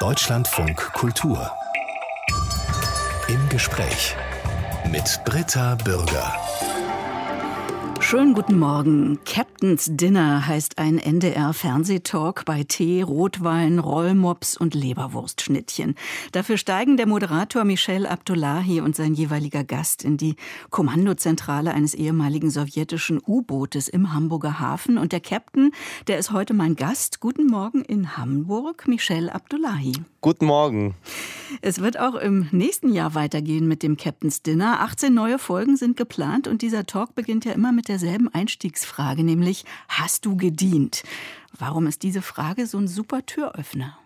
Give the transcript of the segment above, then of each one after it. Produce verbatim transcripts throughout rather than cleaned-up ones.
Deutschlandfunk Kultur. Im Gespräch mit Britta Bürger. Schönen guten Morgen. Captain's Dinner heißt ein N D R-Fernsehtalk bei Tee, Rotwein, Rollmops und Leberwurstschnittchen. Dafür steigen der Moderator Michel Abdullahi und sein jeweiliger Gast in die Kommandozentrale eines ehemaligen sowjetischen U-Bootes im Hamburger Hafen. Und der Captain, der ist heute mein Gast. Guten Morgen in Hamburg, Michel Abdullahi. Guten Morgen. Es wird auch im nächsten Jahr weitergehen mit dem Captain's Dinner. achtzehn neue Folgen sind geplant und dieser Talk beginnt ja immer mit derselben Einstiegsfrage, nämlich: Hast du gedient? Warum ist diese Frage so ein super Türöffner?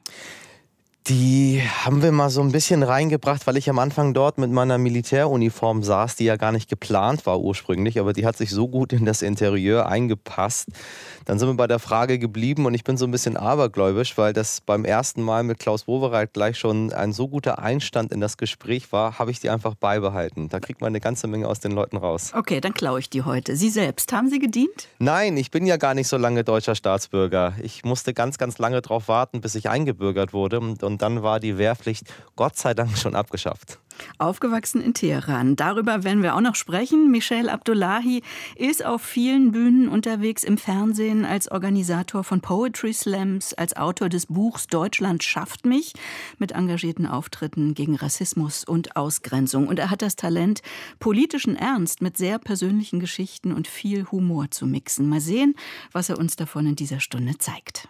Die haben wir mal so ein bisschen reingebracht, weil ich am Anfang dort mit meiner Militäruniform saß, die ja gar nicht geplant war ursprünglich, aber die hat sich so gut in das Interieur eingepasst. Dann sind wir bei der Frage geblieben und ich bin so ein bisschen abergläubisch, weil das beim ersten Mal mit Klaus Wowereit gleich schon ein so guter Einstand in das Gespräch war, habe ich die einfach beibehalten. Da kriegt man eine ganze Menge aus den Leuten raus. Okay, dann klaue ich die heute. Sie selbst, haben Sie gedient? Nein, ich bin ja gar nicht so lange deutscher Staatsbürger. Ich musste ganz, ganz lange darauf warten, bis ich eingebürgert wurde und, und dann war die Wehrpflicht Gott sei Dank schon abgeschafft. Aufgewachsen in Teheran. Darüber werden wir auch noch sprechen. Michel Abdullahi ist auf vielen Bühnen unterwegs, im Fernsehen, als Organisator von Poetry Slams, als Autor des Buchs Deutschland schafft mich, mit engagierten Auftritten gegen Rassismus und Ausgrenzung. Und er hat das Talent, politischen Ernst mit sehr persönlichen Geschichten und viel Humor zu mixen. Mal sehen, was er uns davon in dieser Stunde zeigt.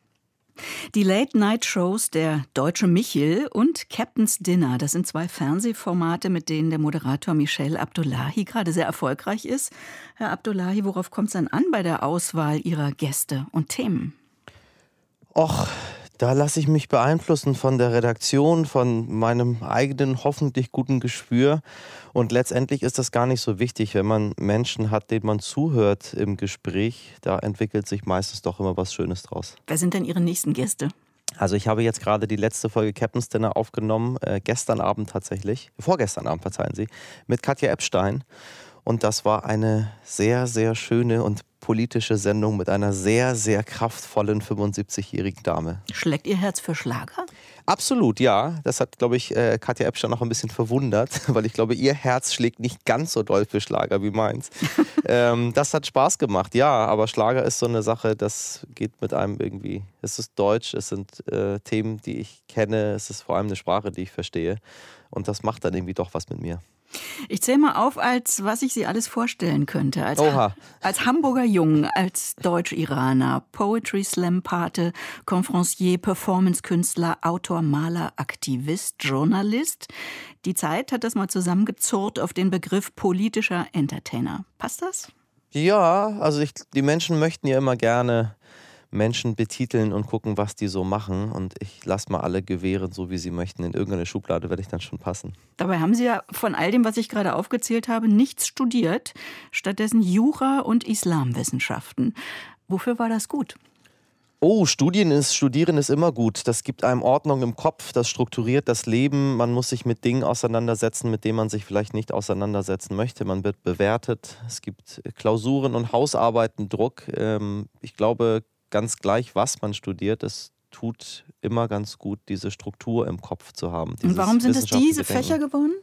Die Late-Night-Shows Der Deutsche Michel und Captain's Dinner, das sind zwei Fernsehformate, mit denen der Moderator Michel Abdullahi gerade sehr erfolgreich ist. Herr Abdullahi, worauf kommt es dann an bei der Auswahl Ihrer Gäste und Themen? Och, da lasse ich mich beeinflussen von der Redaktion, von meinem eigenen hoffentlich guten Gespür. Und letztendlich ist das gar nicht so wichtig, wenn man Menschen hat, denen man zuhört im Gespräch. Da entwickelt sich meistens doch immer was Schönes draus. Wer sind denn Ihre nächsten Gäste? Also ich habe jetzt gerade die letzte Folge Captain's Dinner aufgenommen, äh, gestern Abend tatsächlich, vorgestern Abend, verzeihen Sie, mit Katja Epstein. Und das war eine sehr, sehr schöne und politische Sendung mit einer sehr, sehr kraftvollen fünfundsiebzigjährigen Dame. Schlägt Ihr Herz für Schlager? Absolut, ja. Das hat, glaube ich, äh, Katja Epstein noch ein bisschen verwundert, weil ich glaube, ihr Herz schlägt nicht ganz so doll für Schlager wie meins. ähm, das hat Spaß gemacht, ja. Aber Schlager ist so eine Sache, das geht mit einem irgendwie. Es ist Deutsch, es sind äh, Themen, die ich kenne, es ist vor allem eine Sprache, die ich verstehe. Und das macht dann irgendwie doch was mit mir. Ich zähle mal auf, als was ich Sie alles vorstellen könnte. Als, Oha. als Hamburger Jung, als Deutsch-Iraner, Poetry-Slam-Pate, Conferencier, Performance-Künstler, Autor, Maler, Aktivist, Journalist. Die Zeit hat das mal zusammengezurrt auf den Begriff politischer Entertainer. Passt das? Ja, also ich, die Menschen möchten ja immer gerne Menschen betiteln und gucken, was die so machen. Und ich lasse mal alle gewähren, so wie sie möchten. In irgendeine Schublade werde ich dann schon passen. Dabei haben Sie ja von all dem, was ich gerade aufgezählt habe, nichts studiert. Stattdessen Jura und Islamwissenschaften. Wofür war das gut? Oh, Studien ist, Studieren ist immer gut. Das gibt einem Ordnung im Kopf, das strukturiert das Leben. Man muss sich mit Dingen auseinandersetzen, mit denen man sich vielleicht nicht auseinandersetzen möchte. Man wird bewertet. Es gibt Klausuren und Hausarbeiten, Druck. Ich glaube, ganz gleich, was man studiert, es tut immer ganz gut, diese Struktur im Kopf zu haben. Und warum sind es diese Fächer geworden?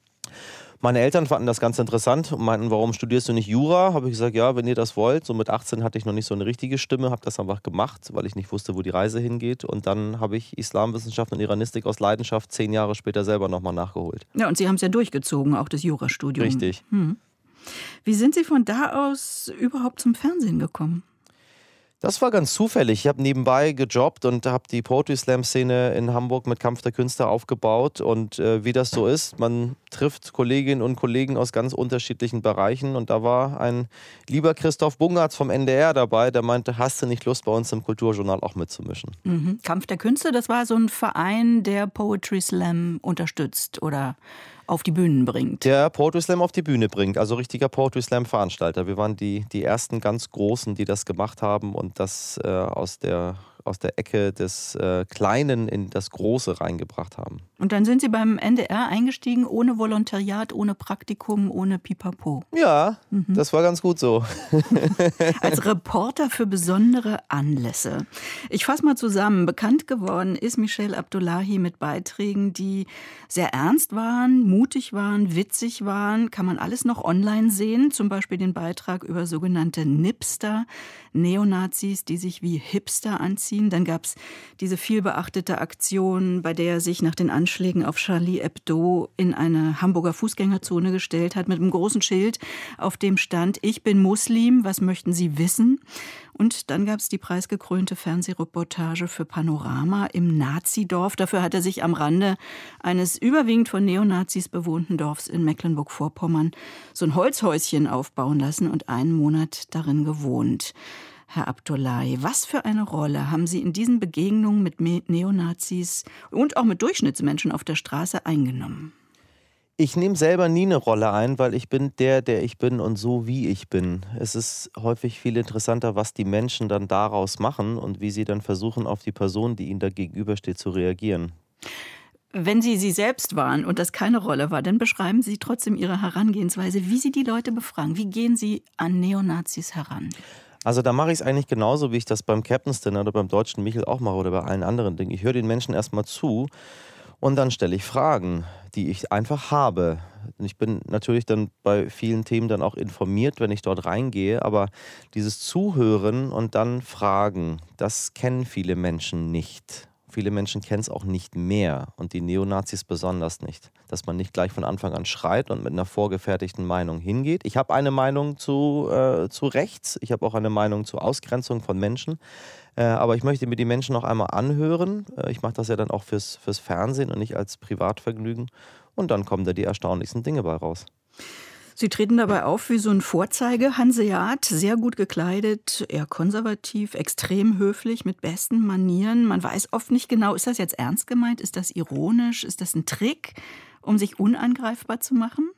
Meine Eltern fanden das ganz interessant und meinten, warum studierst du nicht Jura? Habe ich gesagt, ja, wenn ihr das wollt. So mit achtzehn hatte ich noch nicht so eine richtige Stimme, habe das einfach gemacht, weil ich nicht wusste, wo die Reise hingeht. Und dann habe ich Islamwissenschaft und Iranistik aus Leidenschaft zehn Jahre später selber nochmal nachgeholt. Ja, und Sie haben es ja durchgezogen, auch das Jurastudium. Richtig. Hm. Wie sind Sie von da aus überhaupt zum Fernsehen gekommen? Das war ganz zufällig. Ich habe nebenbei gejobbt und habe die Poetry Slam Szene in Hamburg mit Kampf der Künste aufgebaut. Und äh, wie das so ist, man trifft Kolleginnen und Kollegen aus ganz unterschiedlichen Bereichen. Und da war ein lieber Christoph Bungartz vom N D R dabei, der meinte, hast du nicht Lust, bei uns im Kulturjournal auch mitzumischen? Mhm. Kampf der Künste, das war so ein Verein, der Poetry Slam unterstützt oder auf die Bühnen bringt. Der Poetry Slam auf die Bühne bringt, also richtiger Poetry Slam Veranstalter. Wir waren die, die ersten ganz Großen, die das gemacht haben und das äh, aus der aus der Ecke des äh, Kleinen in das Große reingebracht haben. Und dann sind Sie beim N D R eingestiegen, ohne Volontariat, ohne Praktikum, ohne Pipapo. Ja, mhm. das war ganz gut so. Als Reporter für besondere Anlässe. Ich fasse mal zusammen. Bekannt geworden ist Michel Abdullahi mit Beiträgen, die sehr ernst waren, mutig waren, witzig waren. Kann man alles noch online sehen. Zum Beispiel den Beitrag über sogenannte Nipster, Neonazis, die sich wie Hipster anziehen. Dann gab es diese vielbeachtete Aktion, bei der er sich nach den Anschlägen auf Charlie Hebdo in eine Hamburger Fußgängerzone gestellt hat mit einem großen Schild, auf dem stand: Ich bin Muslim, was möchten Sie wissen? Und dann gab es die preisgekrönte Fernsehreportage für Panorama im Nazidorf. Dafür hat er sich am Rande eines überwiegend von Neonazis bewohnten Dorfs in Mecklenburg-Vorpommern so ein Holzhäuschen aufbauen lassen und einen Monat darin gewohnt. Herr Abdullahi, was für eine Rolle haben Sie in diesen Begegnungen mit Neonazis und auch mit Durchschnittsmenschen auf der Straße eingenommen? Ich nehme selber nie eine Rolle ein, weil ich bin der, der ich bin und so wie ich bin. Es ist häufig viel interessanter, was die Menschen dann daraus machen und wie sie dann versuchen, auf die Person, die ihnen da gegenübersteht, zu reagieren. Wenn Sie sie selbst waren und das keine Rolle war, dann beschreiben Sie trotzdem Ihre Herangehensweise, wie Sie die Leute befragen. Wie gehen Sie an Neonazis heran? Also da mache ich es eigentlich genauso, wie ich das beim Captain's Dinner oder beim Deutschen Michel auch mache oder bei allen anderen Dingen. Ich höre den Menschen erstmal zu. Und dann stelle ich Fragen, die ich einfach habe. Ich bin natürlich dann bei vielen Themen dann auch informiert, wenn ich dort reingehe. Aber dieses Zuhören und dann Fragen, das kennen viele Menschen nicht. Viele Menschen kennen es auch nicht mehr und die Neonazis besonders nicht. Dass man nicht gleich von Anfang an schreit und mit einer vorgefertigten Meinung hingeht. Ich habe eine Meinung zu, äh, zu rechts, ich habe auch eine Meinung zur Ausgrenzung von Menschen. Äh, aber ich möchte mir die Menschen noch einmal anhören. Äh, ich mache das ja dann auch fürs, fürs Fernsehen und nicht als Privatvergnügen. Und dann kommen da die erstaunlichsten Dinge bei raus. Sie treten dabei auf wie so ein Vorzeige-Hanseat, sehr gut gekleidet, eher konservativ, extrem höflich, mit besten Manieren. Man weiß oft nicht genau, ist das jetzt ernst gemeint, ist das ironisch, ist das ein Trick, um sich unangreifbar zu machen?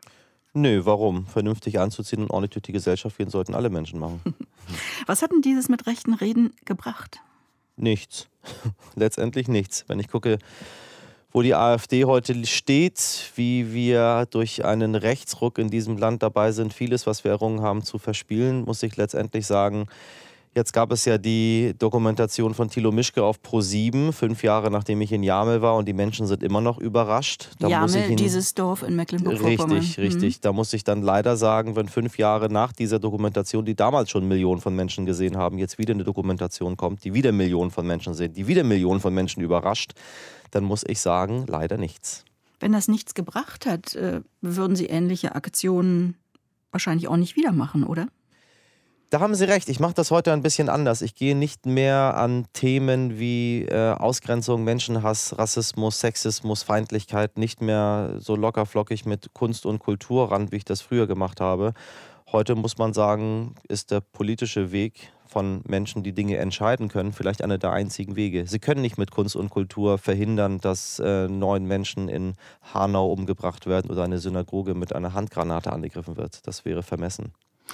Nö, warum? Vernünftig anzuziehen und ordentlich durch die Gesellschaft gehen sollten alle Menschen machen. Was hat denn dieses mit rechten Reden gebracht? Nichts. Letztendlich nichts. Wenn ich gucke, wo die AfD heute steht, wie wir durch einen Rechtsruck in diesem Land dabei sind, vieles, was wir errungen haben, zu verspielen, muss ich letztendlich sagen, jetzt gab es ja die Dokumentation von Thilo Mischke auf ProSieben, fünf Jahre nachdem ich in Jamel war und die Menschen sind immer noch überrascht. Da Jamel, muss ich ihn, dieses Dorf in Mecklenburg-Vorpommern. Richtig, richtig. Mhm. Da muss ich dann leider sagen, wenn fünf Jahre nach dieser Dokumentation, die damals schon Millionen von Menschen gesehen haben, jetzt wieder eine Dokumentation kommt, die wieder Millionen von Menschen sehen, die wieder Millionen von Menschen überrascht, dann muss ich sagen, leider nichts. Wenn das nichts gebracht hat, würden Sie ähnliche Aktionen wahrscheinlich auch nicht wieder machen, oder? Da haben Sie recht. Ich mache das heute ein bisschen anders. Ich gehe nicht mehr an Themen wie äh, Ausgrenzung, Menschenhass, Rassismus, Sexismus, Feindlichkeit nicht mehr so lockerflockig mit Kunst und Kultur ran, wie ich das früher gemacht habe. Heute muss man sagen, ist der politische Weg von Menschen, die Dinge entscheiden können, vielleicht einer der einzigen Wege. Sie können nicht mit Kunst und Kultur verhindern, dass äh, neun Menschen in Hanau umgebracht werden oder eine Synagoge mit einer Handgranate angegriffen wird. Das wäre vermessen.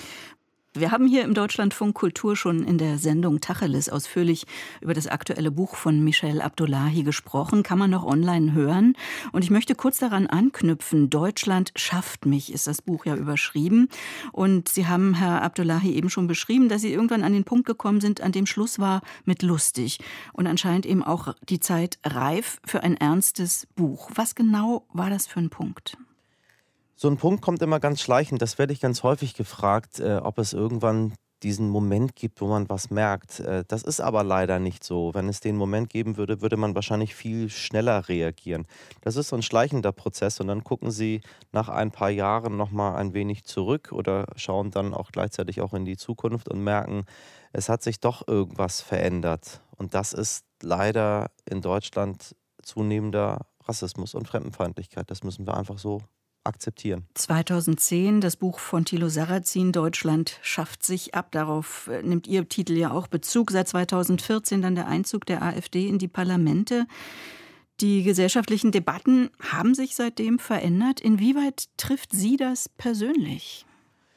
Wir haben hier im Deutschlandfunk Kultur schon in der Sendung Tacheles ausführlich über das aktuelle Buch von Michel Abdullahi gesprochen. Kann man noch online hören. Und ich möchte kurz daran anknüpfen. Deutschland schafft mich, ist das Buch ja überschrieben. Und Sie haben, Herr Abdullahi, eben schon beschrieben, dass Sie irgendwann an den Punkt gekommen sind, an dem Schluss war mit lustig. Und anscheinend eben auch die Zeit reif für ein ernstes Buch. Was genau war das für ein Punkt? So ein Punkt kommt immer ganz schleichend. Das werde ich ganz häufig gefragt, äh, ob es irgendwann diesen Moment gibt, wo man was merkt. Äh, das ist aber leider nicht so. Wenn es den Moment geben würde, würde man wahrscheinlich viel schneller reagieren. Das ist so ein schleichender Prozess und dann gucken Sie nach ein paar Jahren noch mal ein wenig zurück oder schauen dann auch gleichzeitig auch in die Zukunft und merken, es hat sich doch irgendwas verändert. Und das ist leider in Deutschland zunehmender Rassismus und Fremdenfeindlichkeit. Das müssen wir einfach so akzeptieren. zweitausendzehn, das Buch von Thilo Sarrazin, Deutschland schafft sich ab. Darauf nimmt Ihr Titel ja auch Bezug. Seit zweitausendvierzehn dann der Einzug der AfD in die Parlamente. Die gesellschaftlichen Debatten haben sich seitdem verändert. Inwieweit trifft Sie das persönlich?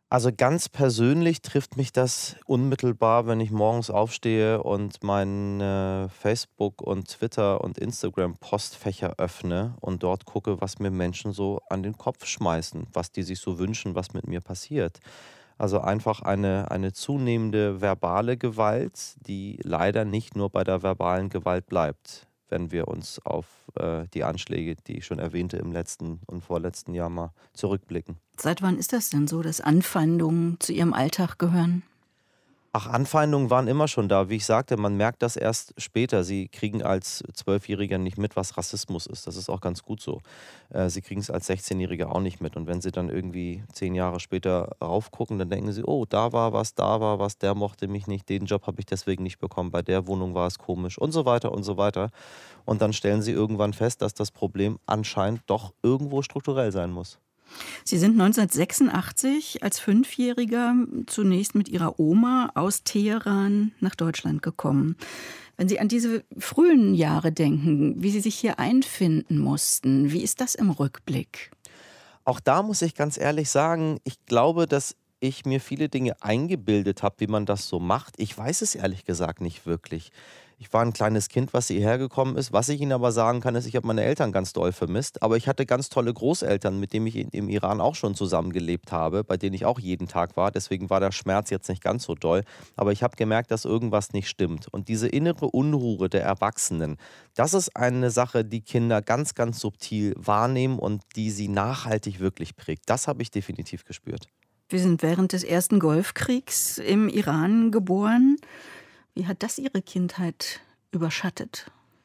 Also ganz persönlich trifft mich das unmittelbar, wenn ich morgens aufstehe und meine Facebook und Twitter und Instagram Postfächer öffne und dort gucke, was mir Menschen so an den Kopf schmeißen, was die sich so wünschen, was mit mir passiert. Also einfach eine, eine zunehmende verbale Gewalt, die leider nicht nur bei der verbalen Gewalt bleibt, wenn wir uns auf äh, die Anschläge, die ich schon erwähnte, im letzten und vorletzten Jahr mal zurückblicken. Seit wann ist das denn so, dass Anfeindungen zu Ihrem Alltag gehören? Ach, Anfeindungen waren immer schon da. Wie ich sagte, man merkt das erst später. Sie kriegen als Zwölfjähriger nicht mit, was Rassismus ist. Das ist auch ganz gut so. Äh, Sie kriegen es als sechzehnjähriger auch nicht mit. Und wenn Sie dann irgendwie zehn Jahre später raufgucken, dann denken Sie, oh, da war was, da war was, der mochte mich nicht, den Job habe ich deswegen nicht bekommen, bei der Wohnung war es komisch und so weiter und so weiter. Und dann stellen Sie irgendwann fest, dass das Problem anscheinend doch irgendwo strukturell sein muss. Sie sind neunzehnhundertsechsundachtzig als Fünfjähriger zunächst mit Ihrer Oma aus Teheran nach Deutschland gekommen. Wenn Sie an diese frühen Jahre denken, wie Sie sich hier einfinden mussten, wie ist das im Rückblick? Auch da muss ich ganz ehrlich sagen, ich glaube, dass ich mir viele Dinge eingebildet habe, wie man das so macht. Ich weiß es ehrlich gesagt nicht wirklich. Ich war ein kleines Kind, was hierher gekommen ist. Was ich Ihnen aber sagen kann, ist, ich habe meine Eltern ganz doll vermisst. Aber ich hatte ganz tolle Großeltern, mit denen ich im Iran auch schon zusammengelebt habe, bei denen ich auch jeden Tag war. Deswegen war der Schmerz jetzt nicht ganz so doll. Aber ich habe gemerkt, dass irgendwas nicht stimmt. Und diese innere Unruhe der Erwachsenen, das ist eine Sache, die Kinder ganz, ganz subtil wahrnehmen und die sie nachhaltig wirklich prägt. Das habe ich definitiv gespürt. Wir sind während des ersten Golfkriegs im Iran geboren. Wie hat das Ihre Kindheit überschattet?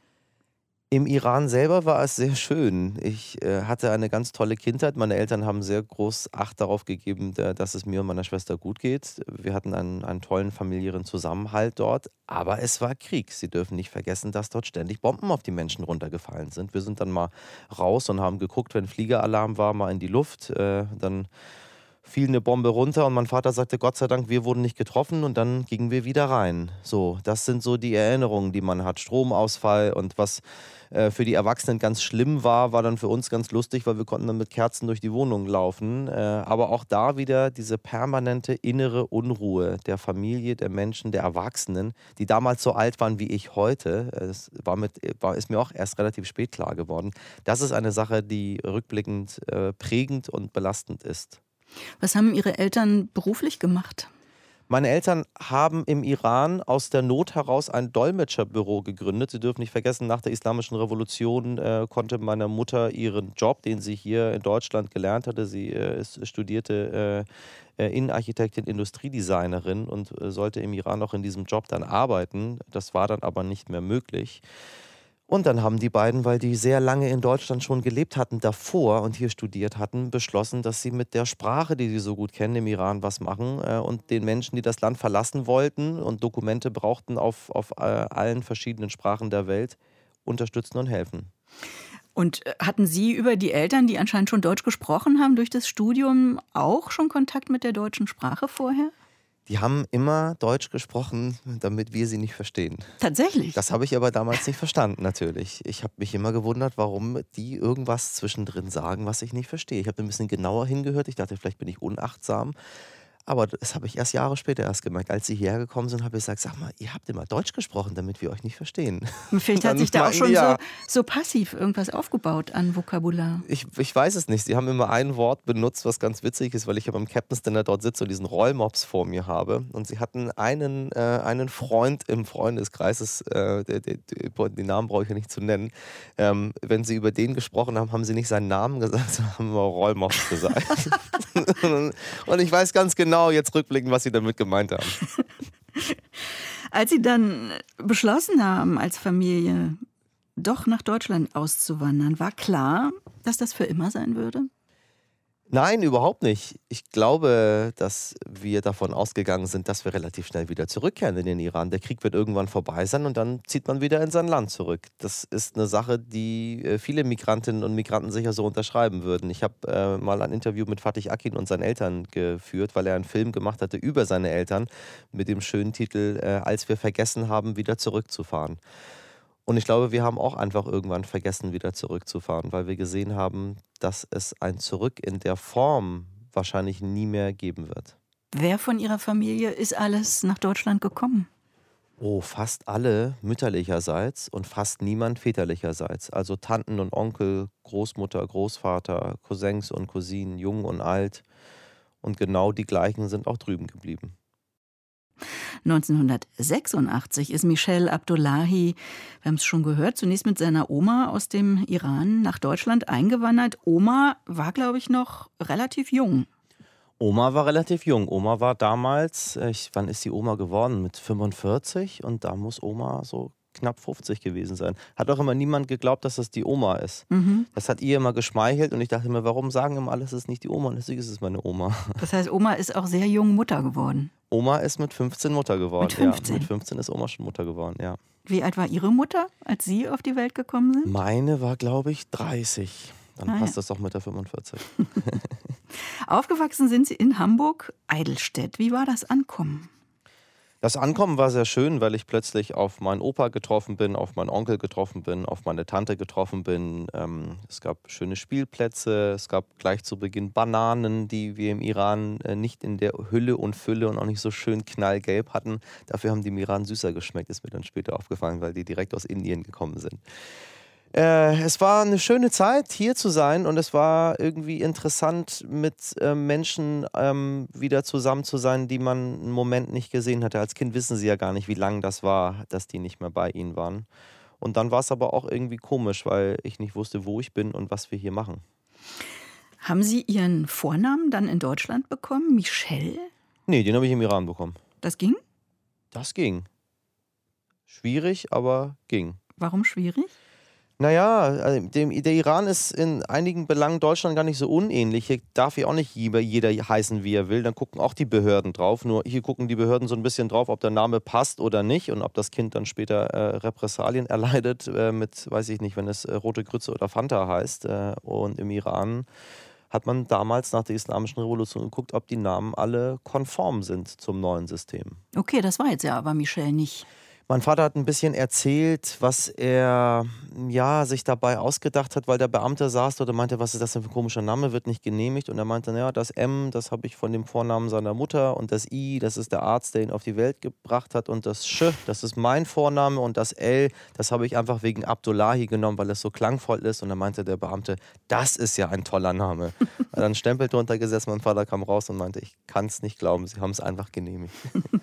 Im Iran selber war es sehr schön. Ich äh, hatte eine ganz tolle Kindheit. Meine Eltern haben sehr groß Acht darauf gegeben, da- dass es mir und meiner Schwester gut geht. Wir hatten einen, einen tollen familiären Zusammenhalt dort. Aber es war Krieg. Sie dürfen nicht vergessen, dass dort ständig Bomben auf die Menschen runtergefallen sind. Wir sind dann mal raus und haben geguckt, wenn Fliegeralarm war, mal in die Luft. Äh, dann fiel eine Bombe runter und mein Vater sagte, Gott sei Dank, wir wurden nicht getroffen und dann gingen wir wieder rein. So, das sind so die Erinnerungen, die man hat. Stromausfall und was äh, für die Erwachsenen ganz schlimm war, war dann für uns ganz lustig, weil wir konnten dann mit Kerzen durch die Wohnung laufen. Äh, aber auch da wieder diese permanente innere Unruhe der Familie, der Menschen, der Erwachsenen, die damals so alt waren wie ich heute. Es war mit, war, ist mir auch erst relativ spät klar geworden. Das ist eine Sache, die rückblickend äh, prägend und belastend ist. Was haben Ihre Eltern beruflich gemacht? Meine Eltern haben im Iran aus der Not heraus ein Dolmetscherbüro gegründet. Sie dürfen nicht vergessen, nach der Islamischen Revolution äh, konnte meine Mutter ihren Job, den sie hier in Deutschland gelernt hatte, sie äh, ist- studierte äh, äh, Innenarchitektin, Industriedesignerin und äh, sollte im Iran auch in diesem Job dann arbeiten. Das war dann aber nicht mehr möglich. Und dann haben die beiden, weil die sehr lange in Deutschland schon gelebt hatten davor und hier studiert hatten, beschlossen, dass sie mit der Sprache, die sie so gut kennen, im Iran was machen äh, und den Menschen, die das Land verlassen wollten und Dokumente brauchten auf, auf äh, allen verschiedenen Sprachen der Welt, unterstützen und helfen. Und äh, hatten Sie über die Eltern, die anscheinend schon Deutsch gesprochen haben, durch das Studium auch schon Kontakt mit der deutschen Sprache vorher? Die haben immer Deutsch gesprochen, damit wir sie nicht verstehen. Tatsächlich? Das habe ich aber damals nicht verstanden, natürlich. Ich habe mich immer gewundert, warum die irgendwas zwischendrin sagen, was ich nicht verstehe. Ich habe ein bisschen genauer hingehört. Ich dachte, vielleicht bin ich unachtsam. Aber das habe ich erst Jahre später erst gemerkt. Als sie hierher gekommen sind, habe ich gesagt, sag mal, ihr habt immer Deutsch gesprochen, damit wir euch nicht verstehen. Vielleicht Dann hat sich da auch meinten schon die, ja, so, so passiv irgendwas aufgebaut an Vokabular. Ich, ich weiß es nicht. Sie haben immer ein Wort benutzt, was ganz witzig ist, weil ich ja beim Captain's Dinner dort sitze und diesen Rollmops vor mir habe. Und sie hatten einen, äh, einen Freund im Freundeskreis, das, äh, der, der, der, den Namen brauche ich ja nicht zu nennen. Ähm, wenn sie über den gesprochen haben, haben sie nicht seinen Namen gesagt, sondern haben immer Rollmops gesagt. Und ich weiß ganz genau jetzt rückblickend, was sie damit gemeint haben. Als Sie dann beschlossen haben, als Familie doch nach Deutschland auszuwandern, war klar, dass das für immer sein würde? Nein, überhaupt nicht. Ich glaube, dass wir davon ausgegangen sind, dass wir relativ schnell wieder zurückkehren in den Iran. Der Krieg wird irgendwann vorbei sein und dann zieht man wieder in sein Land zurück. Das ist eine Sache, die äh, viele Migrantinnen und Migranten sicher so unterschreiben würden. Ich habe äh, mal ein Interview mit Fatih Akin und seinen Eltern geführt, weil er einen Film gemacht hatte über seine Eltern mit dem schönen Titel äh, Als wir vergessen haben, wieder zurückzufahren. Und ich glaube, wir haben auch einfach irgendwann vergessen, wieder zurückzufahren, weil wir gesehen haben, dass es ein Zurück in der Form wahrscheinlich nie mehr geben wird. Wer von Ihrer Familie ist alles nach Deutschland gekommen? Oh, fast alle mütterlicherseits und fast niemand väterlicherseits. Also Tanten und Onkel, Großmutter, Großvater, Cousins und Cousinen, jung und alt. Und genau die gleichen sind auch drüben geblieben. neunzehnhundertsechsundachtzig ist Michel Abdullahi, wir haben es schon gehört, zunächst mit seiner Oma aus dem Iran nach Deutschland eingewandert. Oma war, glaube ich, noch relativ jung. Oma war relativ jung. Oma war damals, ich, wann ist die Oma geworden? Mit fünfundvierzig, und da muss Oma so knapp fünfzig gewesen sein. Hat auch immer niemand geglaubt, dass das die Oma ist. Mhm. Das hat ihr immer geschmeichelt und ich dachte mir, warum sagen immer alle, es ist nicht die Oma, und deswegen ist es meine Oma. Das heißt, Oma ist auch sehr jung Mutter geworden. Oma ist mit fünfzehn Mutter geworden. Mit fünfzehn? Ja, mit fünfzehn ist Oma schon Mutter geworden, ja. Wie alt war Ihre Mutter, als Sie auf die Welt gekommen sind? Meine war, glaube ich, dreißig. Dann Ah, passt ja. das auch mit der fünfundvierzig. Aufgewachsen sind Sie in Hamburg-Eidelstedt. Wie war das Ankommen? Das Ankommen war sehr schön, weil ich plötzlich auf meinen Opa getroffen bin, auf meinen Onkel getroffen bin, auf meine Tante getroffen bin. Ähm, es gab schöne Spielplätze, es gab gleich zu Beginn Bananen, die wir im Iran äh, nicht in der Hülle und Fülle und auch nicht so schön knallgelb hatten. Dafür haben die im Iran süßer geschmeckt, ist mir dann später aufgefallen, weil die direkt aus Indien gekommen sind. Äh, es war eine schöne Zeit, hier zu sein, und es war irgendwie interessant, mit äh, Menschen ähm, wieder zusammen zu sein, die man einen Moment nicht gesehen hatte. Als Kind wissen sie ja gar nicht, wie lang das war, dass die nicht mehr bei ihnen waren. Und dann war es aber auch irgendwie komisch, weil ich nicht wusste, wo ich bin und was wir hier machen. Haben Sie Ihren Vornamen dann in Deutschland bekommen? Michel? Nee, den habe ich im Iran bekommen. Das ging? Das ging. Schwierig, aber ging. Warum schwierig? Naja, also dem, der Iran ist in einigen Belangen Deutschland gar nicht so unähnlich. Hier darf ja auch nicht jeder, jeder heißen, wie er will. Dann gucken auch die Behörden drauf. Nur hier gucken die Behörden so ein bisschen drauf, ob der Name passt oder nicht und ob das Kind dann später äh, Repressalien erleidet äh, mit, weiß ich nicht, wenn es äh, Rote Grütze oder Fanta heißt. Äh, und im Iran hat man damals nach der Islamischen Revolution geguckt, ob die Namen alle konform sind zum neuen System. Okay, das war jetzt ja aber Michel nicht. Mein Vater hat ein bisschen erzählt, was er ja, sich dabei ausgedacht hat, weil der Beamte saß dort und meinte, was ist das denn für ein komischer Name, wird nicht genehmigt. Und er meinte, naja, das M, das habe ich von dem Vornamen seiner Mutter, und das I, das ist der Arzt, der ihn auf die Welt gebracht hat, und das Sch, das ist mein Vorname, und das L, das habe ich einfach wegen Abdullahi genommen, weil es so klangvoll ist. Und dann meinte der Beamte, das ist ja ein toller Name. Er hat dann Stempel drunter gesetzt, mein Vater kam raus und meinte, ich kann es nicht glauben, sie haben es einfach genehmigt.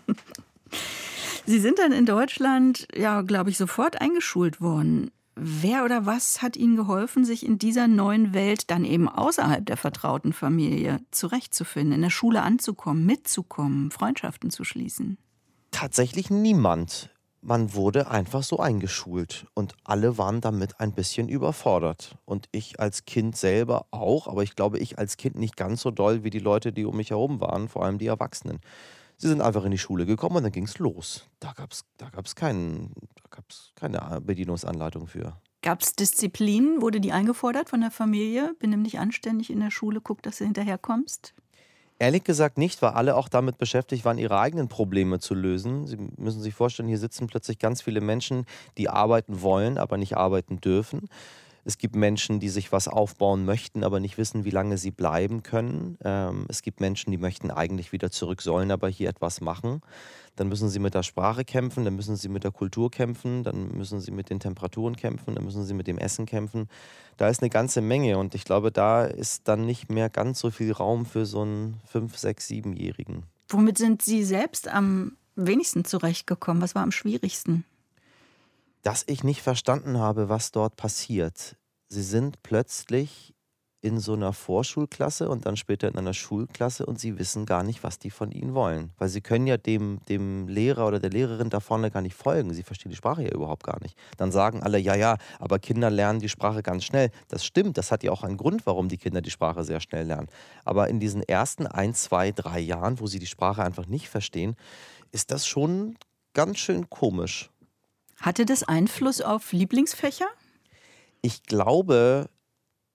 Sie sind dann in Deutschland, ja, glaube ich, sofort eingeschult worden. Wer oder was hat Ihnen geholfen, sich in dieser neuen Welt dann eben außerhalb der vertrauten Familie zurechtzufinden, in der Schule anzukommen, mitzukommen, Freundschaften zu schließen? Tatsächlich niemand. Man wurde einfach so eingeschult und alle waren damit ein bisschen überfordert. Und ich als Kind selber auch, aber ich glaube, ich als Kind nicht ganz so doll wie die Leute, die um mich herum waren, vor allem die Erwachsenen. Sie sind einfach in die Schule gekommen und dann ging es los. Da gab es da gab's kein, da gab's keine Bedienungsanleitung für. Gab es Disziplin? Wurde die eingefordert von der Familie? Benimm dich anständig in der Schule, guck, dass du hinterherkommst? Ehrlich gesagt nicht, weil alle auch damit beschäftigt waren, ihre eigenen Probleme zu lösen. Sie müssen sich vorstellen, hier sitzen plötzlich ganz viele Menschen, die arbeiten wollen, aber nicht arbeiten dürfen. Es gibt Menschen, die sich was aufbauen möchten, aber nicht wissen, wie lange sie bleiben können. Ähm, es gibt Menschen, die möchten eigentlich wieder zurück, sollen aber hier etwas machen. Dann müssen sie mit der Sprache kämpfen, dann müssen sie mit der Kultur kämpfen, dann müssen sie mit den Temperaturen kämpfen, dann müssen sie mit dem Essen kämpfen. Da ist eine ganze Menge und ich glaube, da ist dann nicht mehr ganz so viel Raum für so einen fünf-, sechs-, siebenjährigen. Womit sind Sie selbst am wenigsten zurechtgekommen? Was war am schwierigsten? Dass ich nicht verstanden habe, was dort passiert. Sie sind plötzlich in so einer Vorschulklasse und dann später in einer Schulklasse und sie wissen gar nicht, was die von ihnen wollen. Weil sie können ja dem, dem Lehrer oder der Lehrerin da vorne gar nicht folgen. Sie verstehen die Sprache ja überhaupt gar nicht. Dann sagen alle, ja, ja, aber Kinder lernen die Sprache ganz schnell. Das stimmt, das hat ja auch einen Grund, warum die Kinder die Sprache sehr schnell lernen. Aber in diesen ersten ein, zwei, drei Jahren, wo sie die Sprache einfach nicht verstehen, ist das schon ganz schön komisch. Hatte das Einfluss auf Lieblingsfächer? Ich glaube,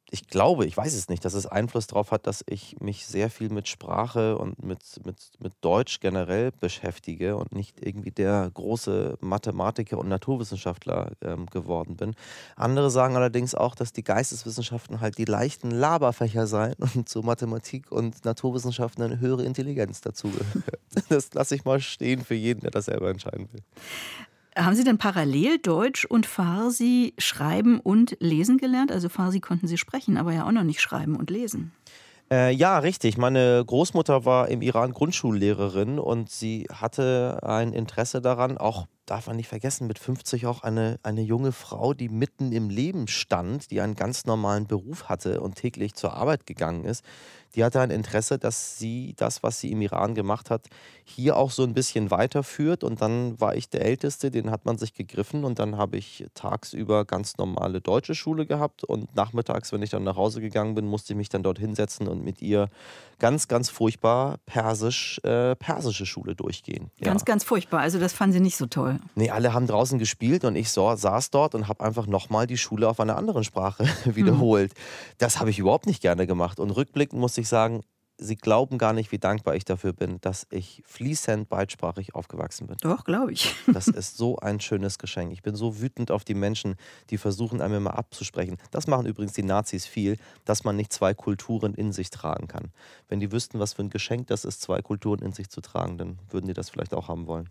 ich glaube, ich weiß es nicht, dass es Einfluss darauf hat, dass ich mich sehr viel mit Sprache und mit, mit, mit Deutsch generell beschäftige und nicht irgendwie der große Mathematiker und Naturwissenschaftler ähm, geworden bin. Andere sagen allerdings auch, dass die Geisteswissenschaften halt die leichten Laberfächer seien und zu Mathematik und Naturwissenschaften eine höhere Intelligenz dazugehört. Das lasse ich mal stehen für jeden, der das selber entscheiden will. Haben Sie denn parallel Deutsch und Farsi schreiben und lesen gelernt? Also Farsi konnten Sie sprechen, aber ja auch noch nicht schreiben und lesen. Äh, ja, richtig. Meine Großmutter war im Iran Grundschullehrerin und sie hatte ein Interesse daran, auch darf man nicht vergessen, mit fünfzig auch eine, eine junge Frau, die mitten im Leben stand, die einen ganz normalen Beruf hatte und täglich zur Arbeit gegangen ist. Die hatte ein Interesse, dass sie das, was sie im Iran gemacht hat, hier auch so ein bisschen weiterführt. Und dann war ich der Älteste, den hat man sich gegriffen. Und dann habe ich tagsüber ganz normale deutsche Schule gehabt. Und nachmittags, wenn ich dann nach Hause gegangen bin, musste ich mich dann dort hinsetzen und mit ihr ganz, ganz furchtbar persisch, äh, persische Schule durchgehen. Ja. Ganz, ganz furchtbar. Also das fanden Sie nicht so toll. Nee, alle haben draußen gespielt und ich so, saß dort und habe einfach nochmal die Schule auf einer anderen Sprache wiederholt. Mhm. Das habe ich überhaupt nicht gerne gemacht. Und rückblickend muss ich sagen, Sie glauben gar nicht, wie dankbar ich dafür bin, dass ich fließend beidsprachig aufgewachsen bin. Doch, glaube ich. Das ist so ein schönes Geschenk. Ich bin so wütend auf die Menschen, die versuchen, einem immer abzusprechen. Das machen übrigens die Nazis viel, dass man nicht zwei Kulturen in sich tragen kann. Wenn die wüssten, was für ein Geschenk das ist, zwei Kulturen in sich zu tragen, dann würden die das vielleicht auch haben wollen.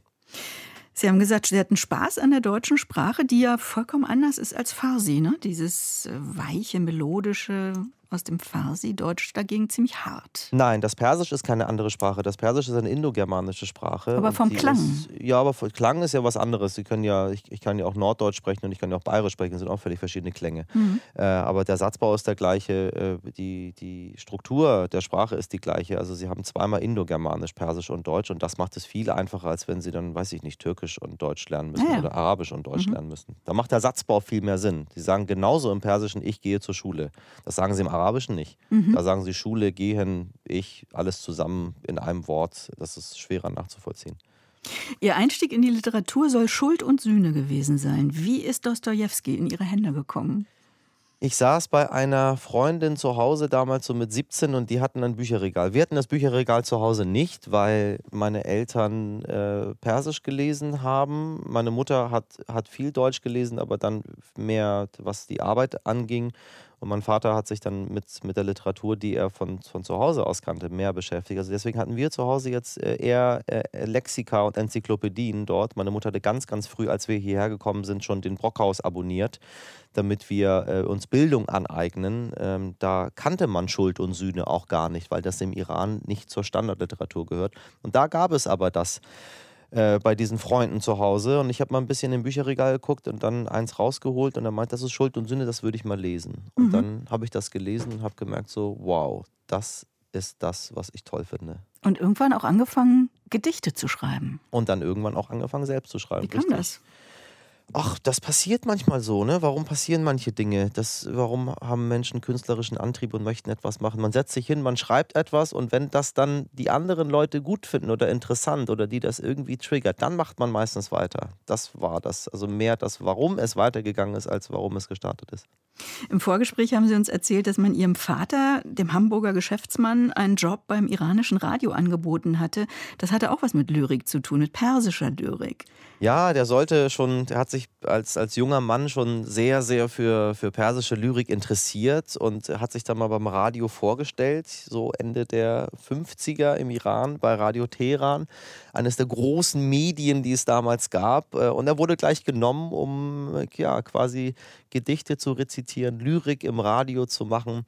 Sie haben gesagt, Sie hatten Spaß an der deutschen Sprache, die ja vollkommen anders ist als Farsi, ne? Dieses weiche, melodische aus dem Farsi, Deutsch dagegen ziemlich hart. Nein, das Persisch ist keine andere Sprache. Das Persisch ist eine indogermanische Sprache. Aber vom Klang? Ist, ja, aber Klang ist ja was anderes. Sie können ja, ich, ich kann ja auch Norddeutsch sprechen und ich kann ja auch Bayerisch sprechen. Das sind auch völlig verschiedene Klänge. Mhm. Äh, aber der Satzbau ist der gleiche. Äh, die, die Struktur der Sprache ist die gleiche. Also Sie haben zweimal indogermanisch, Persisch und Deutsch. Und das macht es viel einfacher, als wenn Sie dann, weiß ich nicht, Türkisch und Deutsch lernen müssen, ja, ja, oder Arabisch und Deutsch mhm. lernen müssen. Da macht der Satzbau viel mehr Sinn. Sie sagen genauso im Persischen, ich gehe zur Schule. Das sagen Sie im Arabischen nicht. Mhm. Da sagen Sie Schule, gehen, ich, alles zusammen in einem Wort. Das ist schwerer nachzuvollziehen. Ihr Einstieg in die Literatur soll Schuld und Sühne gewesen sein. Wie ist Dostojewski in Ihre Hände gekommen? Ich saß bei einer Freundin zu Hause damals so mit siebzehn und die hatten ein Bücherregal. Wir hatten das Bücherregal zu Hause nicht, weil meine Eltern äh, Persisch gelesen haben. Meine Mutter hat, hat viel Deutsch gelesen, aber dann mehr, was die Arbeit anging. Und mein Vater hat sich dann mit, mit der Literatur, die er von, von zu Hause aus kannte, mehr beschäftigt. Also deswegen hatten wir zu Hause jetzt eher äh, Lexika und Enzyklopädien dort. Meine Mutter hatte ganz, ganz früh, als wir hierher gekommen sind, schon den Brockhaus abonniert, damit wir äh, uns Bildung aneignen. Ähm, da kannte man Schuld und Sühne auch gar nicht, weil das im Iran nicht zur Standardliteratur gehört. Und da gab es aber das Äh, bei diesen Freunden zu Hause und ich habe mal ein bisschen im Bücherregal geguckt und dann eins rausgeholt und er meint, das ist Schuld und Sühne, das würde ich mal lesen. Und mhm. dann habe ich das gelesen und habe gemerkt so, wow, das ist das, was ich toll finde. Und irgendwann auch angefangen, Gedichte zu schreiben. Und dann irgendwann auch angefangen, selbst zu schreiben. Wie kam richtig. das? Ach, das passiert manchmal so, ne? Warum passieren manche Dinge? Das, warum haben Menschen künstlerischen Antrieb und möchten etwas machen? Man setzt sich hin, man schreibt etwas und wenn das dann die anderen Leute gut finden oder interessant oder die das irgendwie triggert, dann macht man meistens weiter. Das war das. Also mehr das, warum es weitergegangen ist, als warum es gestartet ist. Im Vorgespräch haben Sie uns erzählt, dass man Ihrem Vater, dem Hamburger Geschäftsmann, einen Job beim iranischen Radio angeboten hatte. Das hatte auch was mit Lyrik zu tun, mit persischer Lyrik. Ja, der sollte schon, der hat sich als, als junger Mann schon sehr, sehr für, für persische Lyrik interessiert und hat sich dann mal beim Radio vorgestellt, so Ende der fünfziger im Iran bei Radio Teheran, eines der großen Medien, die es damals gab. Und er wurde gleich genommen, um ja, quasi Gedichte zu rezitieren, Lyrik im Radio zu machen.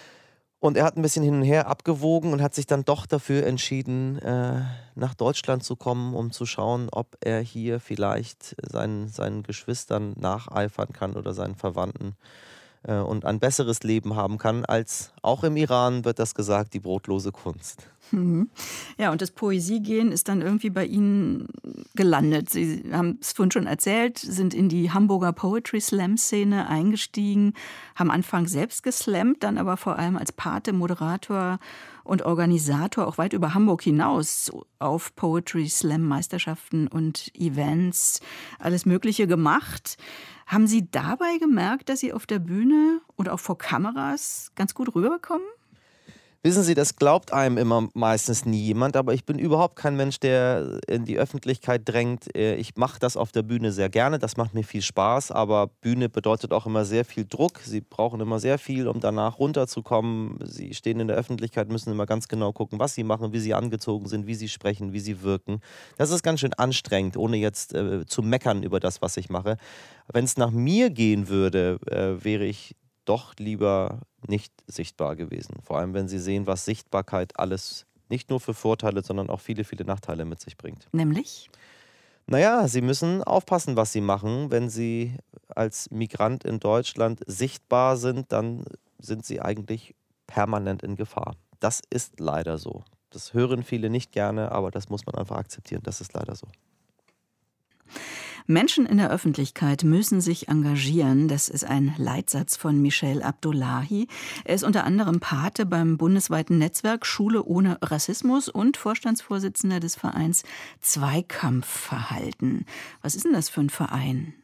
Und er hat ein bisschen hin und her abgewogen und hat sich dann doch dafür entschieden, äh, nach Deutschland zu kommen, um zu schauen, ob er hier vielleicht seinen, seinen Geschwistern nacheifern kann oder seinen Verwandten äh, und ein besseres Leben haben kann, als auch im Iran wird das gesagt, die brotlose Kunst. Mhm. Ja, und das Poesiegehen ist dann irgendwie bei Ihnen gelandet. Sie haben es vorhin schon erzählt, sind in die Hamburger Poetry Slam Szene eingestiegen, haben anfangs selbst geslammt, dann aber vor allem als Pate, Moderator und Organisator auch weit über Hamburg hinaus auf Poetry Slam Meisterschaften und Events alles Mögliche gemacht. Haben Sie dabei gemerkt, dass Sie auf der Bühne und auch vor Kameras ganz gut rüberkommen? Wissen Sie, das glaubt einem immer meistens nie jemand, aber ich bin überhaupt kein Mensch, der in die Öffentlichkeit drängt. Ich mache das auf der Bühne sehr gerne, das macht mir viel Spaß, aber Bühne bedeutet auch immer sehr viel Druck. Sie brauchen immer sehr viel, um danach runterzukommen. Sie stehen in der Öffentlichkeit, müssen immer ganz genau gucken, was sie machen, wie sie angezogen sind, wie sie sprechen, wie sie wirken. Das ist ganz schön anstrengend, ohne jetzt äh, zu meckern über das, was ich mache. Wenn es nach mir gehen würde, äh, wäre ich doch lieber nicht sichtbar gewesen. Vor allem, wenn Sie sehen, was Sichtbarkeit alles nicht nur für Vorteile, sondern auch viele, viele Nachteile mit sich bringt. Nämlich? Naja, Sie müssen aufpassen, was Sie machen. Wenn Sie als Migrant in Deutschland sichtbar sind, dann sind Sie eigentlich permanent in Gefahr. Das ist leider so. Das hören viele nicht gerne, aber das muss man einfach akzeptieren. Das ist leider so. Menschen in der Öffentlichkeit müssen sich engagieren. Das ist ein Leitsatz von Michel Abdullahi. Er ist unter anderem Pate beim bundesweiten Netzwerk Schule ohne Rassismus und Vorstandsvorsitzender des Vereins Zweikampfverhalten. Was ist denn das für ein Verein?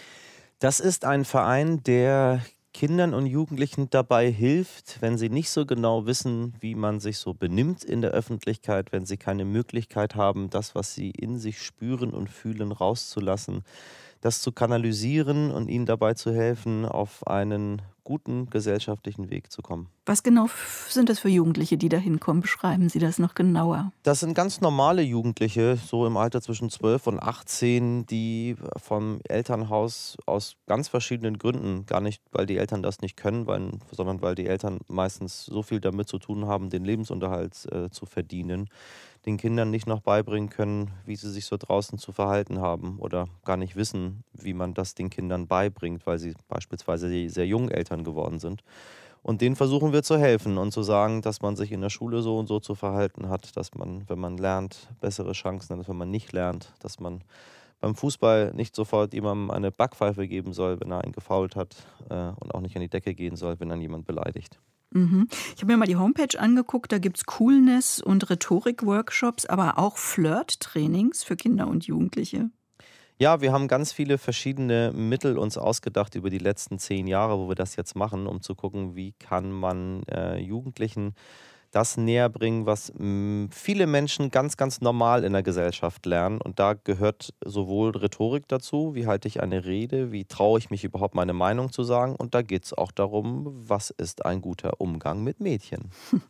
Das ist ein Verein, der Kindern und Jugendlichen dabei hilft, wenn sie nicht so genau wissen, wie man sich so benimmt in der Öffentlichkeit, wenn sie keine Möglichkeit haben, das, was sie in sich spüren und fühlen, rauszulassen, das zu kanalisieren und ihnen dabei zu helfen, auf einen guten gesellschaftlichen Weg zu kommen. Was genau sind das für Jugendliche, die da hinkommen? Beschreiben Sie das noch genauer. Das sind ganz normale Jugendliche, so im Alter zwischen zwölf und achtzehn, die vom Elternhaus aus ganz verschiedenen Gründen, gar nicht, weil die Eltern das nicht können, weil, sondern weil die Eltern meistens so viel damit zu tun haben, den Lebensunterhalt äh, zu verdienen, den Kindern nicht noch beibringen können, wie sie sich so draußen zu verhalten haben oder gar nicht wissen, wie man das den Kindern beibringt, weil sie beispielsweise sehr jung Eltern geworden sind. Und denen versuchen wir zu helfen und zu sagen, dass man sich in der Schule so und so zu verhalten hat, dass man, wenn man lernt, bessere Chancen hat, als wenn man nicht lernt, dass man beim Fußball nicht sofort jemandem eine Backpfeife geben soll, wenn er einen gefoult hat äh, und auch nicht an die Decke gehen soll, wenn dann jemand beleidigt. Mhm. Ich habe mir mal die Homepage angeguckt, da gibt es Coolness- und Rhetorik-Workshops, aber auch Flirt-Trainings für Kinder und Jugendliche. Ja, wir haben ganz viele verschiedene Mittel uns ausgedacht über die letzten zehn Jahre, wo wir das jetzt machen, um zu gucken, wie kann man äh, Jugendlichen das näher bringen, was mh, viele Menschen ganz, ganz normal in der Gesellschaft lernen. Und da gehört sowohl Rhetorik dazu, wie halte ich eine Rede, wie traue ich mich überhaupt meine Meinung zu sagen. Und da geht es auch darum, was ist ein guter Umgang mit Mädchen.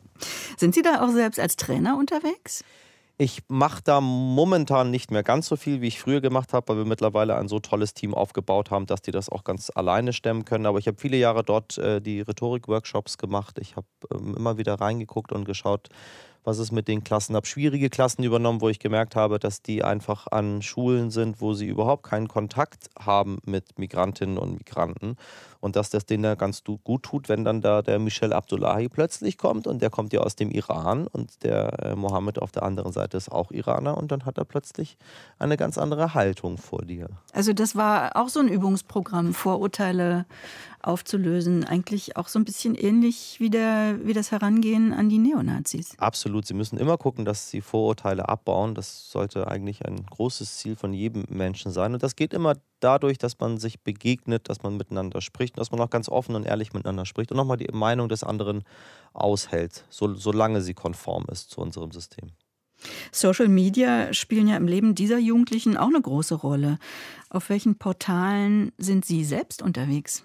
Sind Sie da auch selbst als Trainer unterwegs? Ich mache da momentan nicht mehr ganz so viel, wie ich früher gemacht habe, weil wir mittlerweile ein so tolles Team aufgebaut haben, dass die das auch ganz alleine stemmen können. Aber ich habe viele Jahre dort äh, die Rhetorik-Workshops gemacht. Ich habe ähm, immer wieder reingeguckt und geschaut, was ist mit den Klassen. Ich habe schwierige Klassen übernommen, wo ich gemerkt habe, dass die einfach an Schulen sind, wo sie überhaupt keinen Kontakt haben mit Migrantinnen und Migranten. Und dass das denen ganz gut tut, wenn dann da der Michel Abdullahi plötzlich kommt. Und der kommt ja aus dem Iran und der äh, Mohammed auf der anderen Seite ist auch Iraner. Und dann hat er plötzlich eine ganz andere Haltung vor dir. Also das war auch so ein Übungsprogramm, Vorurteile aufzulösen. Eigentlich auch so ein bisschen ähnlich wie, der, wie das Herangehen an die Neonazis. Absolut. Sie müssen immer gucken, dass sie Vorurteile abbauen. Das sollte eigentlich ein großes Ziel von jedem Menschen sein. Und das geht immer dadurch, dass man sich begegnet, dass man miteinander spricht, dass man auch ganz offen und ehrlich miteinander spricht und nochmal die Meinung des anderen aushält, so, solange sie konform ist zu unserem System. Social Media spielen ja im Leben dieser Jugendlichen auch eine große Rolle. Auf welchen Portalen sind Sie selbst unterwegs?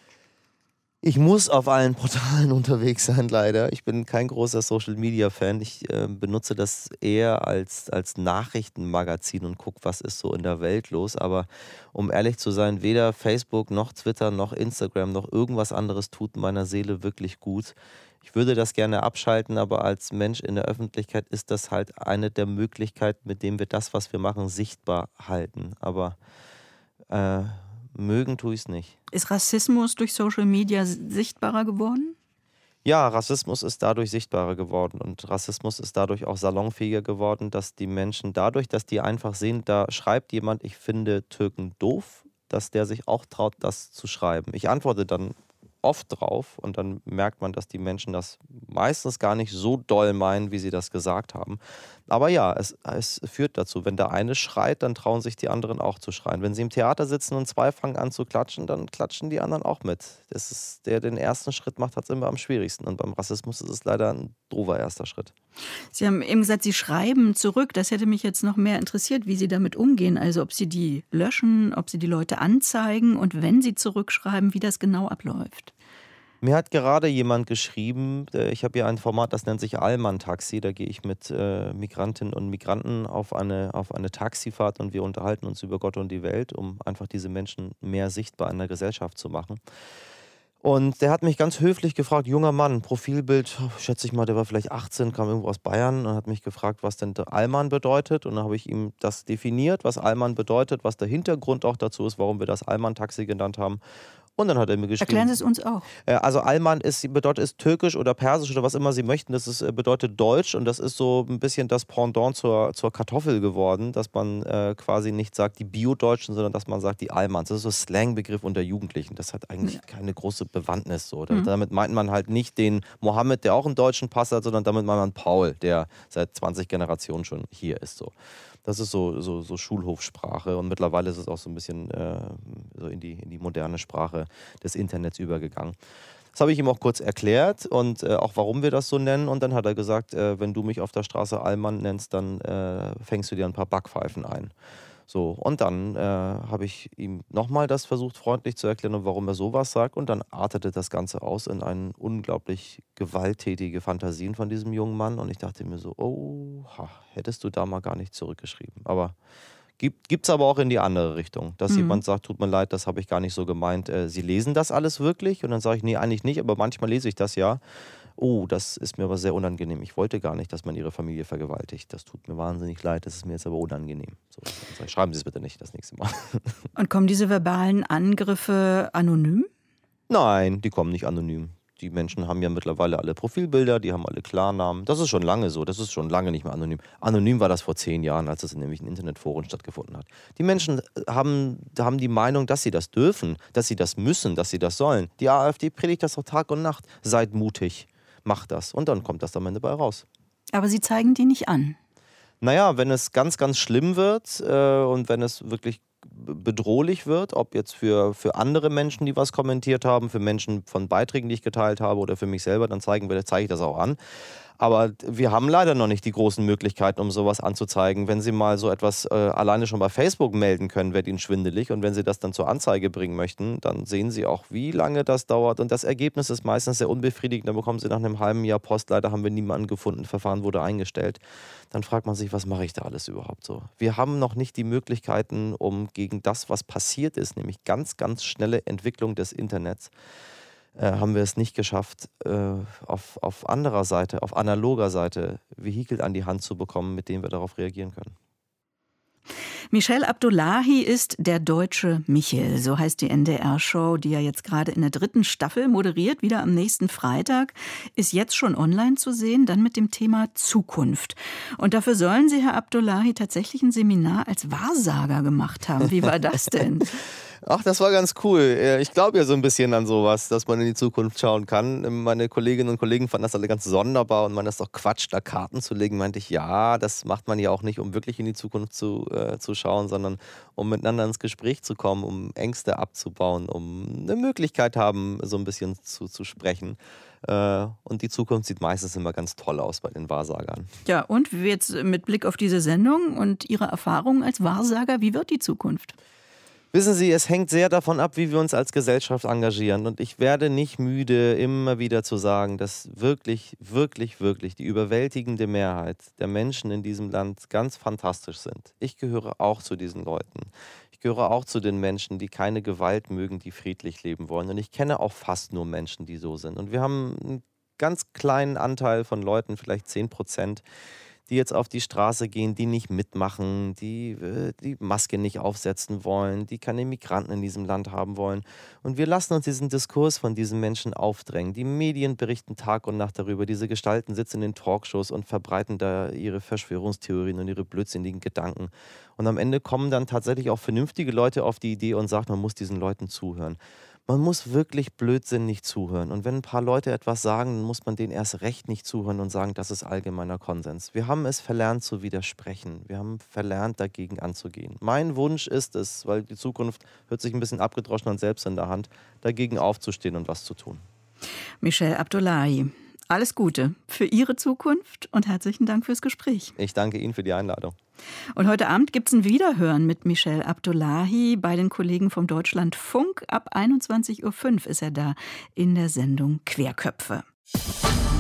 Ich muss auf allen Portalen unterwegs sein, leider. Ich bin kein großer Social-Media-Fan. Ich äh, benutze das eher als, als Nachrichtenmagazin und gucke, was ist so in der Welt los. Aber um ehrlich zu sein, weder Facebook noch Twitter noch Instagram noch irgendwas anderes tut meiner Seele wirklich gut. Ich würde das gerne abschalten, aber als Mensch in der Öffentlichkeit ist das halt eine der Möglichkeiten, mit denen wir das, was wir machen, sichtbar halten. Aber äh, mögen tue ich es nicht. Ist Rassismus durch Social Media sichtbarer geworden? Ja, Rassismus ist dadurch sichtbarer geworden und Rassismus ist dadurch auch salonfähiger geworden, dass die Menschen dadurch, dass die einfach sehen, da schreibt jemand, ich finde Türken doof, dass der sich auch traut, das zu schreiben. Ich antworte dann oft drauf und dann merkt man, dass die Menschen das meistens gar nicht so doll meinen, wie sie das gesagt haben. Aber ja, es, es führt dazu, wenn der eine schreit, dann trauen sich die anderen auch zu schreien. Wenn sie im Theater sitzen und zwei fangen an zu klatschen, dann klatschen die anderen auch mit. Das ist, der den ersten Schritt macht, hat es immer am schwierigsten. Und beim Rassismus ist es leider ein doofer erster Schritt. Sie haben eben gesagt, Sie schreiben zurück. Das hätte mich jetzt noch mehr interessiert, wie Sie damit umgehen. Also ob Sie die löschen, ob Sie die Leute anzeigen und wenn Sie zurückschreiben, wie das genau abläuft. Mir hat gerade jemand geschrieben, äh, ich habe hier ein Format, das nennt sich Allmann-Taxi. Da gehe ich mit äh, Migrantinnen und Migranten auf eine, auf eine Taxifahrt und wir unterhalten uns über Gott und die Welt, um einfach diese Menschen mehr sichtbar in der Gesellschaft zu machen. Und der hat mich ganz höflich gefragt, junger Mann, Profilbild, schätze ich mal, der war vielleicht achtzehn, kam irgendwo aus Bayern und hat mich gefragt, was denn der Allmann bedeutet. Und dann habe ich ihm das definiert, was Allmann bedeutet, was der Hintergrund auch dazu ist, warum wir das Allmann-Taxi genannt haben. Und dann hat er mir geschrieben. Erklären Sie es uns auch. Äh, Also Alman ist, bedeutet ist türkisch oder persisch oder was immer Sie möchten. Das ist, äh, bedeutet Deutsch und das ist so ein bisschen das Pendant zur, zur Kartoffel geworden, dass man äh, quasi nicht sagt die Bio-Deutschen, sondern dass man sagt die Almans. Das ist so ein Slangbegriff unter Jugendlichen. Das hat eigentlich Ja. keine große Bewandtnis. So. Mhm. Damit meint man halt nicht den Mohammed, der auch einen deutschen Pass hat, sondern damit meint man Paul, der seit zwanzig Generationen schon hier ist. So. Das ist so, so, so Schulhofsprache und mittlerweile ist es auch so ein bisschen äh, so in die, in die moderne Sprache des Internets übergegangen. Das habe ich ihm auch kurz erklärt und äh, auch warum wir das so nennen. Und dann hat er gesagt, äh, wenn du mich auf der Straße Allmann nennst, dann äh, fängst du dir ein paar Backpfeifen ein. So, und dann äh, habe ich ihm nochmal das versucht, freundlich zu erklären, und warum er sowas sagt. Und dann artete das Ganze aus in eine unglaublich gewalttätige Fantasien von diesem jungen Mann. Und ich dachte mir so, oh, ha, hättest du da mal gar nicht zurückgeschrieben. Aber gibt es aber auch in die andere Richtung, dass Mhm. jemand sagt, tut mir leid, das habe ich gar nicht so gemeint. Äh, Sie lesen das alles wirklich? Und dann sage ich, nee, eigentlich nicht, aber manchmal lese ich das ja. Oh, das ist mir aber sehr unangenehm. Ich wollte gar nicht, dass man ihre Familie vergewaltigt. Das tut mir wahnsinnig leid, das ist mir jetzt aber unangenehm. So, dann sag ich, schreiben Sie es bitte nicht das nächste Mal. Und kommen diese verbalen Angriffe anonym? Nein, die kommen nicht anonym. Die Menschen haben ja mittlerweile alle Profilbilder, die haben alle Klarnamen. Das ist schon lange so, das ist schon lange nicht mehr anonym. Anonym war das vor zehn Jahren, als es in nämlich in Internetforen stattgefunden hat. Die Menschen haben, haben die Meinung, dass sie das dürfen, dass sie das müssen, dass sie das sollen. Die AfD predigt das doch Tag und Nacht. Seid mutig, macht das. Und dann kommt das am Ende bei raus. Aber Sie zeigen die nicht an. Naja, wenn es ganz, ganz schlimm wird äh, und wenn es wirklich bedrohlich wird, ob jetzt für, für andere Menschen, die was kommentiert haben, für Menschen von Beiträgen, die ich geteilt habe oder für mich selber, dann zeigen wir, zeige ich das auch an. Aber wir haben leider noch nicht die großen Möglichkeiten, um sowas anzuzeigen. Wenn Sie mal so etwas äh, alleine schon bei Facebook melden können, wird Ihnen schwindelig. Und wenn Sie das dann zur Anzeige bringen möchten, dann sehen Sie auch, wie lange das dauert. Und das Ergebnis ist meistens sehr unbefriedigend. Dann bekommen Sie nach einem halben Jahr Post, leider haben wir niemanden gefunden, Verfahren wurde eingestellt. Dann fragt man sich, was mache ich da alles überhaupt so? Wir haben noch nicht die Möglichkeiten, um gegen das, was passiert ist, nämlich ganz, ganz schnelle Entwicklung des Internets, Äh, haben wir es nicht geschafft, äh, auf, auf anderer Seite, auf analoger Seite Vehikel an die Hand zu bekommen, mit denen wir darauf reagieren können. Michel Abdullahi ist der deutsche Michel, so heißt die N D R-Show, die er jetzt gerade in der dritten Staffel moderiert, wieder am nächsten Freitag, ist jetzt schon online zu sehen, dann mit dem Thema Zukunft. Und dafür sollen Sie, Herr Abdullahi, tatsächlich ein Seminar als Wahrsager gemacht haben. Wie war das denn? Ach, das war ganz cool. Ich glaube ja so ein bisschen an sowas, dass man in die Zukunft schauen kann. Meine Kolleginnen und Kollegen fanden das alle ganz sonderbar und man das doch Quatsch, da Karten zu legen. Meinte ich, ja, das macht man ja auch nicht, um wirklich in die Zukunft zu, äh, zu schauen, sondern um miteinander ins Gespräch zu kommen, um Ängste abzubauen, um eine Möglichkeit haben, so ein bisschen zu, zu sprechen. Äh, und die Zukunft sieht meistens immer ganz toll aus bei den Wahrsagern. Ja, und jetzt mit Blick auf diese Sendung und Ihre Erfahrungen als Wahrsager, wie wird die Zukunft? Wissen Sie, es hängt sehr davon ab, wie wir uns als Gesellschaft engagieren. Und ich werde nicht müde, immer wieder zu sagen, dass wirklich, wirklich, wirklich die überwältigende Mehrheit der Menschen in diesem Land ganz fantastisch sind. Ich gehöre auch zu diesen Leuten. Ich gehöre auch zu den Menschen, die keine Gewalt mögen, die friedlich leben wollen. Und ich kenne auch fast nur Menschen, die so sind. Und wir haben einen ganz kleinen Anteil von Leuten, vielleicht zehn Prozent, die jetzt auf die Straße gehen, die nicht mitmachen, die äh, die Maske nicht aufsetzen wollen, die keine Migranten in diesem Land haben wollen. Und wir lassen uns diesen Diskurs von diesen Menschen aufdrängen. Die Medien berichten Tag und Nacht darüber. Diese Gestalten sitzen in den Talkshows und verbreiten da ihre Verschwörungstheorien und ihre blödsinnigen Gedanken. Und am Ende kommen dann tatsächlich auch vernünftige Leute auf die Idee und sagen, man muss diesen Leuten zuhören. Man muss wirklich blödsinnig zuhören. Und wenn ein paar Leute etwas sagen, dann muss man denen erst recht nicht zuhören und sagen, das ist allgemeiner Konsens. Wir haben es verlernt zu widersprechen. Wir haben verlernt, dagegen anzugehen. Mein Wunsch ist es, weil die Zukunft hört sich ein bisschen abgedroschen und selbst in der Hand, dagegen aufzustehen und was zu tun. Michel Abdullahi, alles Gute für Ihre Zukunft und herzlichen Dank fürs Gespräch. Ich danke Ihnen für die Einladung. Und heute Abend gibt es ein Wiederhören mit Michel Abdullahi bei den Kollegen vom Deutschlandfunk. Ab einundzwanzig Uhr fünf ist er da in der Sendung Querköpfe.